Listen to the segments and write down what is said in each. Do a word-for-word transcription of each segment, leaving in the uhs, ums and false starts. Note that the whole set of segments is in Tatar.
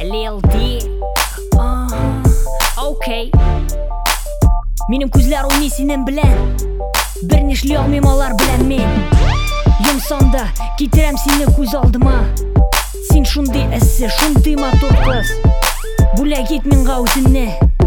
L L D. Aha, okey. Минем күзләр уйный синең белән, бер нишли алмыйм алар белән мин. Йомсанда китерәм сине күз алдыма. Син шундый эссе, шундый матур кыз. Бүләк ит миңа үзеңне,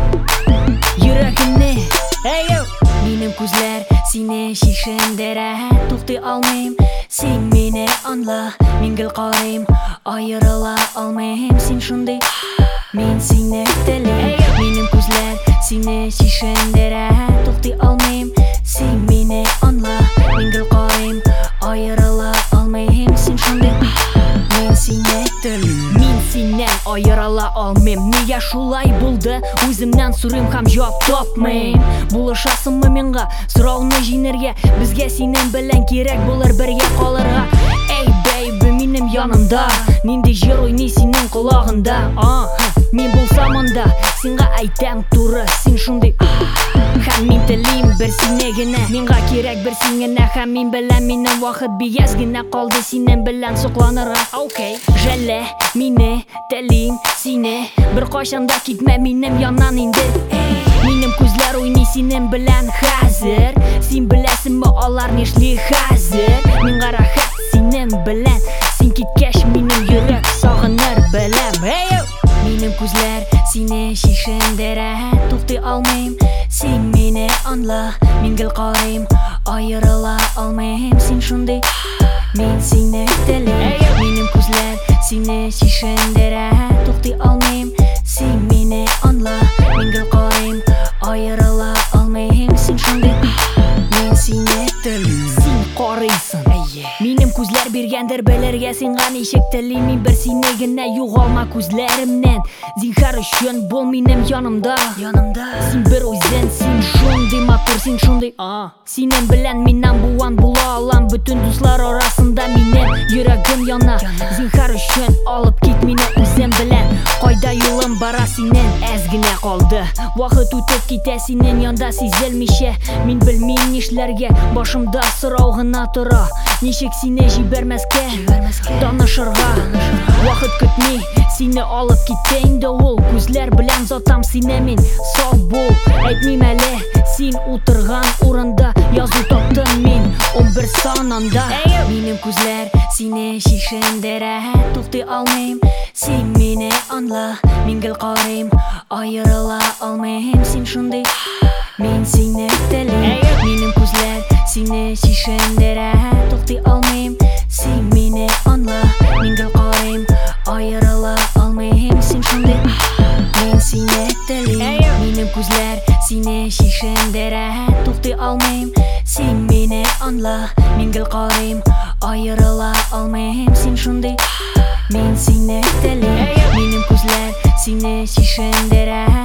йөрәгемне. Эй, минем күзләр сине шишендерә, туктый алмыйм. Син мине аңла, мин гел карыйм, аерыла алмыйм. Син шундый, мин сине телим. Минем күзләр сине шишендерә, туктый алмыйм. Син мине аңла, мин гел карыйм, аерыла алмыйм. Син шундый, мин сине телим. Мин синнән аерыла алмыйм. Нигә шулай булды? Үземнән сорыйм һәм җавап тапмыйм. Булышасыңмы миңа сорауны җиңәргә? Безгә синең белән кирәк булыр бергә калырга. Эй бейби, минем янымда нинди җыр уйный синең колагында. А, мин булсам анда, сиңа әйтәм туры, син шундый. Һәм мин телим бер сине генә, миңа кирәк бер син генә. Һәм мин белән минем вакыт бияз генә калды синең белән сокланырга. Окей, жәллә мине телим сине, бер кайчан да китмә минем яннан инде. Минем күзләр уйный синең белән хәзер. Син беләсеңме алар нишли хәзер? Миңа рәхәт синең белән, син киткәч минем йөрәк сагыныр беләм. Эй, минем күзләр сине шишендерә, туктый алмыйм. Син мине аңла, мин гел карыйм, аерыла алмыйм. Син шундый, мин сине телим. Минем күзләр сине шишендерә, туктый алмыйм. Син мине аңла, мин гел карыйм, аерыла алмыйм. Син шундый, мин сине телим. Син карыйсың, минем күзләр биргәндер белергә сиңа ничек телим. Мин бер сине генә, югалма күзләремнән. Зинһар өчен бул минем янымда, янымда. Син бер үзең, син шундый матур, син шундый. А, синең белән мин number one була алам. Бүтән дуслар арасында минем йөрәгем яна. Зинһар өчен алып кит мине үзең белән. Кайда юлым бара синең әз генә калды. Вакыт үтеп китә синең янда сизелмичә. Мин белмим нишләргә, башымда сорау гына тора. Ничек сине җибәрмәскә, танышырга. Вакыт көтми, сине алып китә инде ул. Күзләр белән затам сине мин, сау бул. Әйтмим әле, син утырган урында язу таптым мин он бер сананда. Минем күзләр сине шишендерә, туктый алмыйм. Син мине аңла, мин гел карыйм, аерыла алмыйм. Син шундый, мин сине телим. Минем күзләр сине шишендерә, туктый алмыйм. Син мине аңла, мин гел карыйм, аерыла алмыйм. Син шундый, мин сине телим. Минем күзләр сине шишендерә, туктый алмыйм. Син мине аңла, мин гел карыйм, аерыла алмыйм. Син шундый, мин сине телим. Минем күзләр сине шишендерә.